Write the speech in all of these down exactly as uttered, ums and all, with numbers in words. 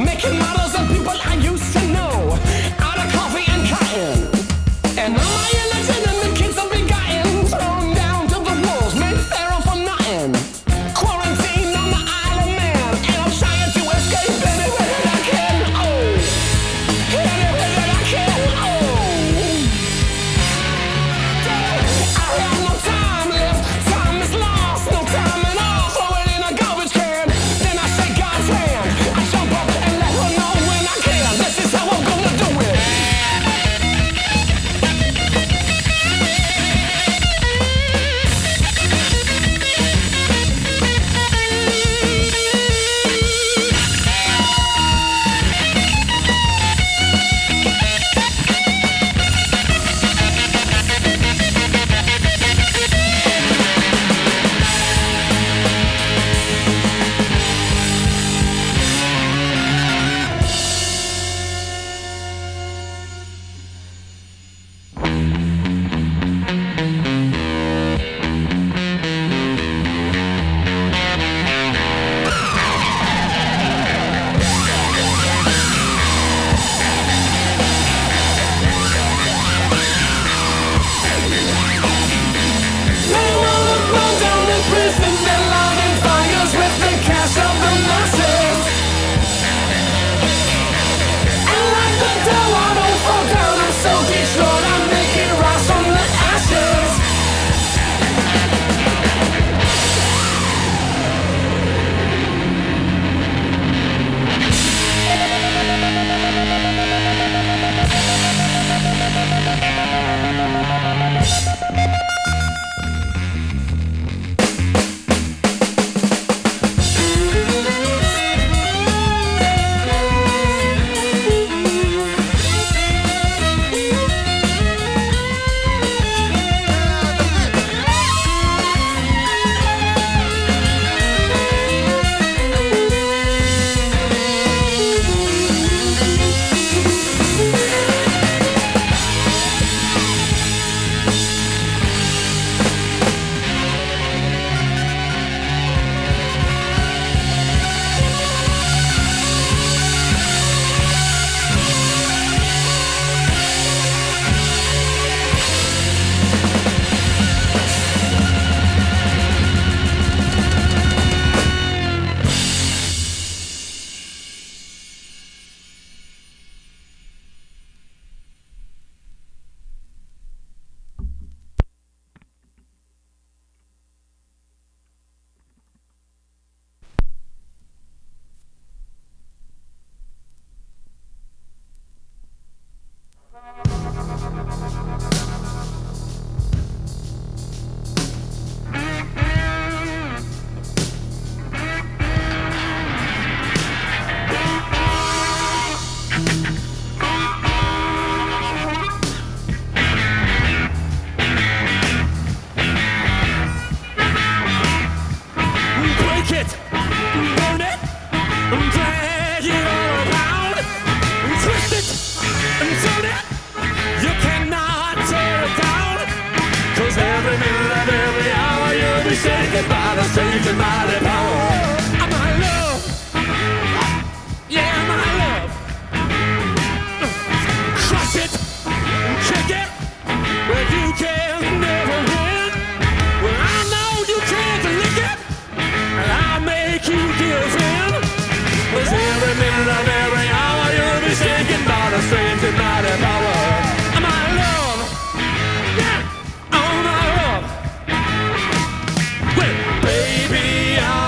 making models of people I used to know, out of coffee and cotton. And all my illegitimate kids are begotten, thrown down to the wolves, made feral for nothing. Quarantine on the Isle of Man, and I'm trying to escape any way that I can. Oh, any way that I can. Oh, I have no time left. Time is lost, no time at all. Throw it in a garbage can. Then I shake God's hand. I jump up and let her know when I can. This is how I'm gonna do it. Baby, I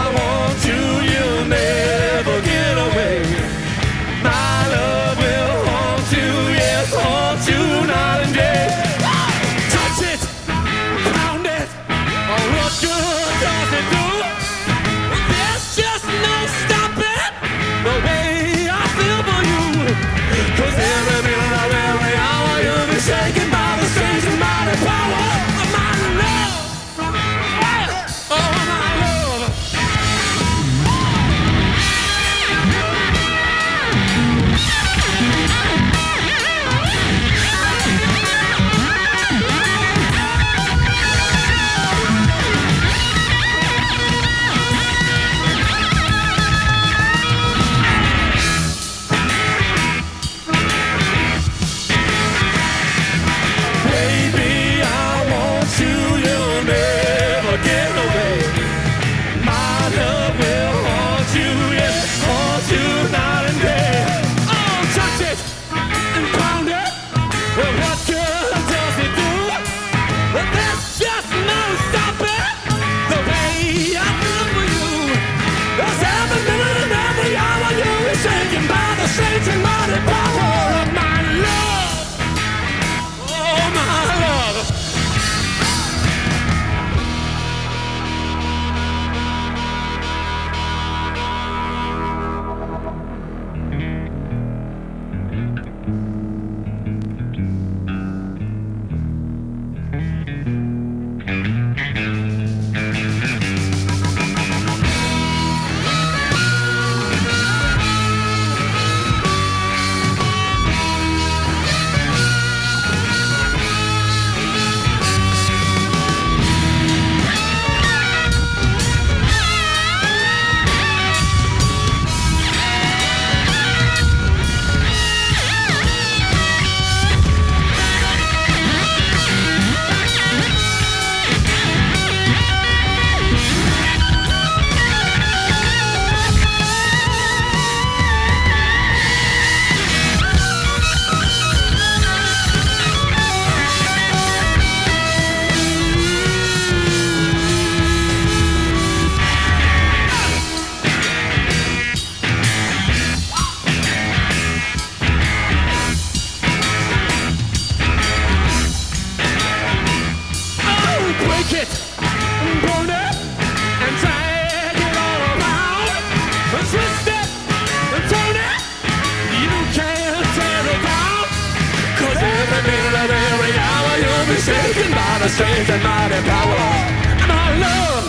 the strength and mighty power. My love,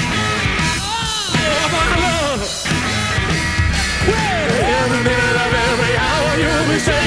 oh, my love. Well, in the middle of every hour you'll be saying